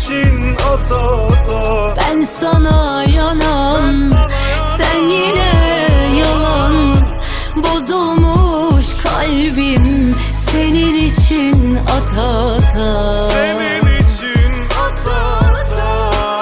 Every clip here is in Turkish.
için ata ata. Ben sana yanan, sen yine yalan. Bozulmuş kalbim senin için ata ata. Senin için ata ata.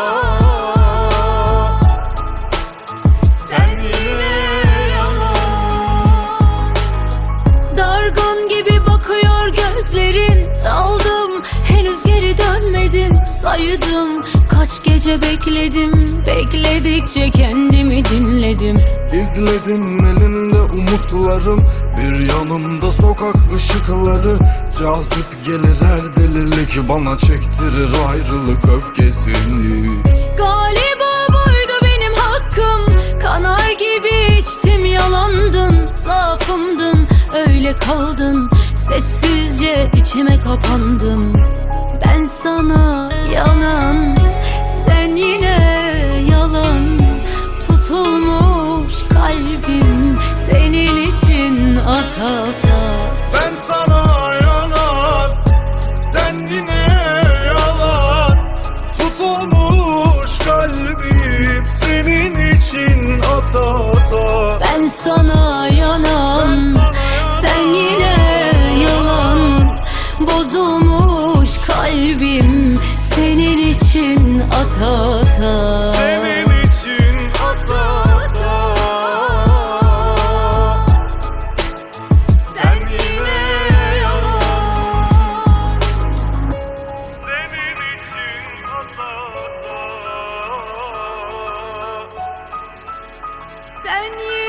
Sen yine yalan. Dargın gibi bakıyor gözlerin, daldım henüz geri dönmedim. Saydım kaç gece bekledim, bekledikçe kendimi dinledim. İzledim elinde umutlarım, bir yanımda sokak ışıkları. Cazip gelir her delilik, bana çektirir ayrılık öfkesini. Galiba buydu benim hakkım, kanar gibi içtim yalandın. Zaafımdın öyle kaldın, sessizce içime kapandım. Ben sana yanan, sen yine yalan. Tutulmuş kalbim senin için ata ata. Ben sana yalan, sen yine yalan. Tutulmuş kalbim senin için ata ata. Ben sana yanan, sen yine yalan. Bozulmuş kalbim senin için ata ata. Senin için ata ata. Sen yine yalan. Senin için ata ata. Sen